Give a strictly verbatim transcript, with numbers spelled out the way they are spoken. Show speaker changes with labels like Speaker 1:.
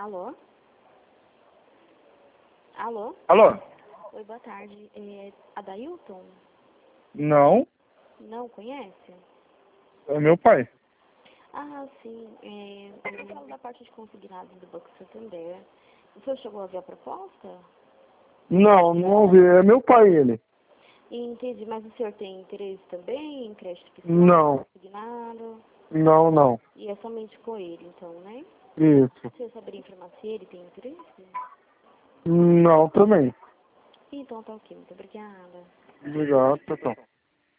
Speaker 1: Alô? Alô?
Speaker 2: Alô?
Speaker 1: Oi, boa tarde. É Adailton?
Speaker 2: Não,
Speaker 1: Não conhece?
Speaker 2: é meu pai.
Speaker 1: Ah, sim. É, eu falo da parte de consignados do Banco Santander. O senhor chegou a ver a proposta?
Speaker 2: Não, não ouvi. É meu pai ele.
Speaker 1: Entendi, mas o senhor tem interesse também em crédito pessoal,
Speaker 2: Não,
Speaker 1: consignado?
Speaker 2: não, não.
Speaker 1: E é somente com ele, então, né?
Speaker 2: Isso.
Speaker 1: O senhor saberia informar se ele tem interesse?
Speaker 2: Não, também.
Speaker 1: Então tá ok, muito obrigada.
Speaker 2: Obrigado, pessoal.